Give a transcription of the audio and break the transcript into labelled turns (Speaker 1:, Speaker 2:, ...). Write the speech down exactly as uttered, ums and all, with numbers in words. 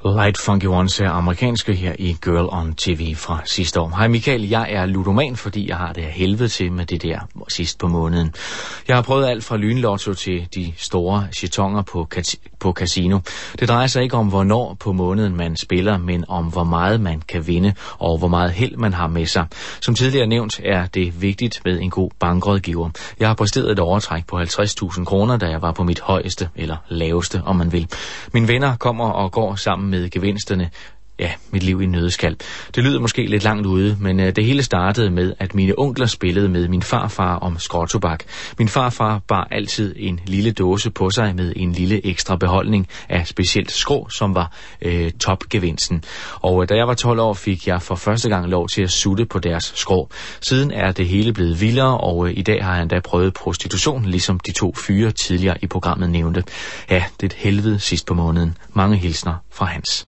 Speaker 1: Light Funky Ones er amerikanske her i Girl on T V fra sidste år. Hej Michael, jeg er ludoman, fordi jeg har det af helvede til med det der sidst på måneden. Jeg har prøvet alt fra lynlotto til de store chetonger på, på casino. Det drejer sig ikke om, hvornår på måneden man spiller, men om, hvor meget man kan vinde og hvor meget held man har med sig. Som tidligere nævnt er det vigtigt med en god bankrådgiver. Jeg har præsteret et overtræk på halvtreds tusind kroner, da jeg var på mit højeste eller laveste, om man vil. Mine venner kommer og går sammen med gevinsterne. Ja, mit liv i nødskal. Det lyder måske lidt langt ude, men uh, det hele startede med, at mine onkler spillede med min farfar om skråtobak. Min farfar bar altid en lille dåse på sig med en lille ekstra beholdning af specielt skrå, som var uh, topgevinsten. Og uh, da jeg var tolv år, fik jeg for første gang lov til at sutte på deres skrå. Siden er det hele blevet vildere, og uh, i dag har jeg endda prøvet prostitution, ligesom de to fyre tidligere i programmet nævnte. Ja, det er et helvede sidst på måneden. Mange hilsner fra Hans.